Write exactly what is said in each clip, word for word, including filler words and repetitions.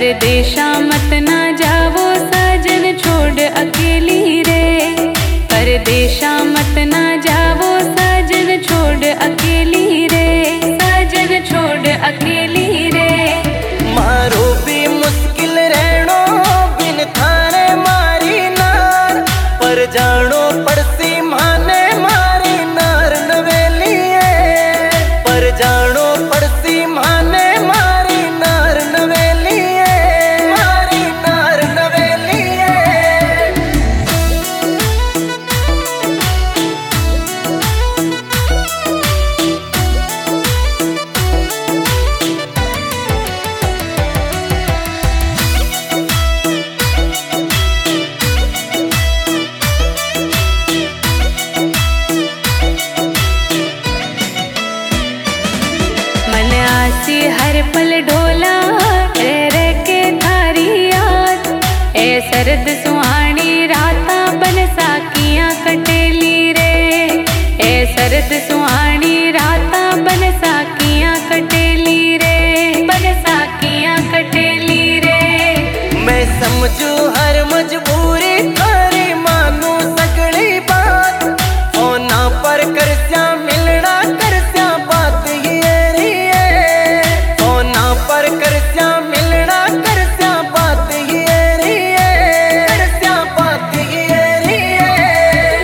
परदेशा मत ना जावो साजन छोड़ अकेली रे। परदेशा मत ना जावो साजन छोड़ अकेली रे। साजन छोड़ अकेली रे। मारो भी मुश्किल रहनो बिन थाने मारी नार। पर जानो पड़सी माने मारी नार नवेलिए। पर जानो पड़सी माने मारी नार नवेलिए। मारी नार नवेलिए। हर पल ढोला रह रह के थारी याद। ए सरद सुहानी राता बन साकियां कटेली रे। ए सरद सुहानी राता बन साकियां कटेली रे। बन साकियां कटेली रे। मैं समझू हर मजबूरी थारी मानू सगली बात। होना पर कर स्या मिलना कर स्या बात ही री है। होना पर कर स्या मिलना कर स्या बात ही री है। कर स्या बात ही री है।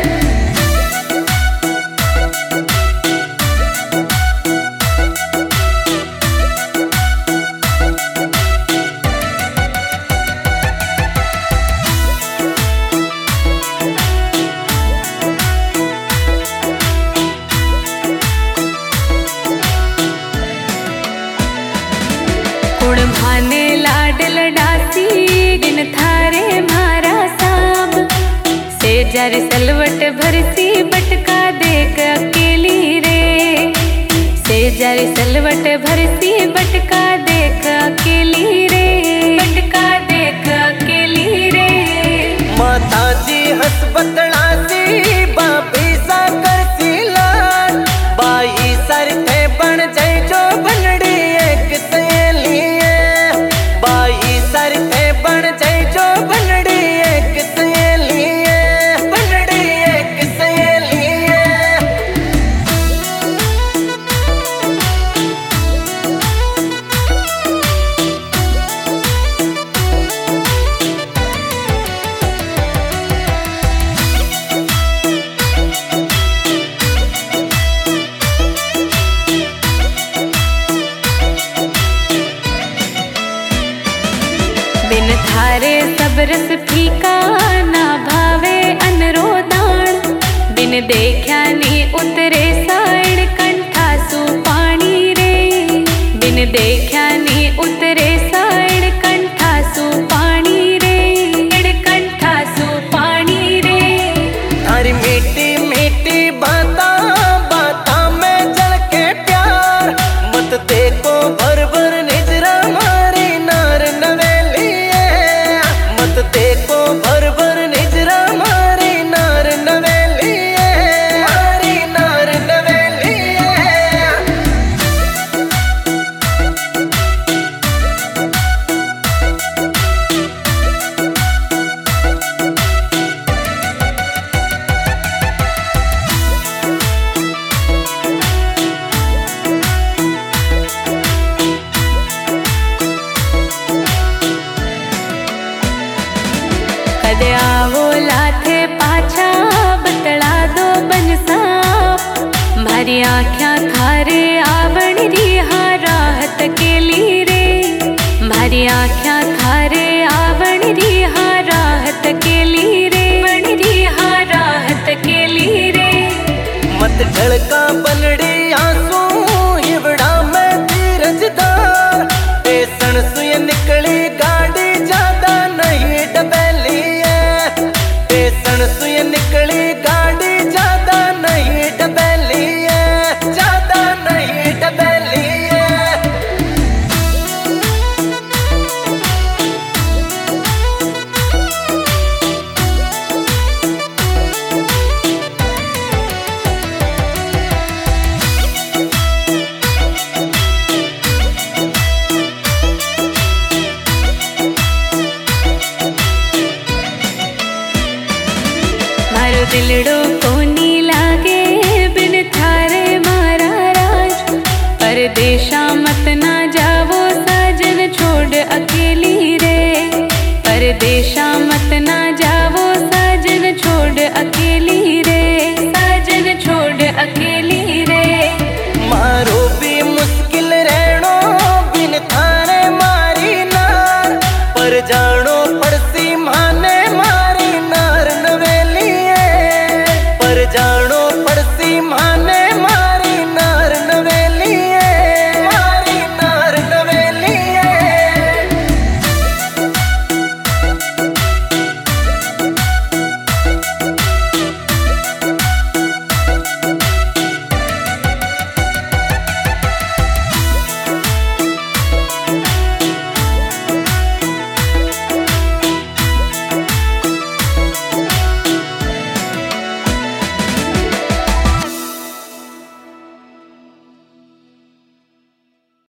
भाने लाड लडासी गिन थारे मारा साब। से जर सलवट भरसी बटका देख अकेली रे। से जर सलवट भरसी बटका देख अकेली रे। बटका देख अकेली रे। माता जी हंस बतलासी बापी सा करसी लाड। बाई सर थे बन जाए जो बनड़ी एक सहेली। सर थे बन जाए जो बनड़ी एक सहेली। बनड़ी एक सहेली। बिन थारे सब रस फीका ना भावे अनरोदान। बिन देखा नी उतरे साइड कंठासु पानी रे। बिन देखा नी उतरे साइड कंठासु पानी रे। कंठासु पानी रे। थारी मीठी मीठी बाता बाता में जल के प्यार। मत देखो भर भर निजरा मारी नार नवेली। मत देखो भर भर निजरा मारी नार नवेली। मारी नार नवेली। कदे आवो लाथे पाछा बतला दो बन साफ। मारी आँख्या थारे आवण री हा राहत केली रे। मारी आँख्या थारे आवण री हा राहत केली रे। बन री हा राहत केली रे। मत ढलका बनड़ी आंसू हिवड़ा में धीरजदार। पेसन सुय निकली गाड़ी ज्यादा नहीं डबेली। पेसन सुय निकली गाड़ी ज्यादा नहीं डबेली। ज्यादा नहीं डबेली। दिलड़ो को नी लागे बिन थारे मारा राज। परदेशा मत ना जावो साजन छोड़ अकेली रे। परदेशा मत ना जावो साजन छोड़ अकेली रे। साजन छोड़ अकेली रे। मारो भी मुश्किल रहनो बिन थारे मारी नार। पर जान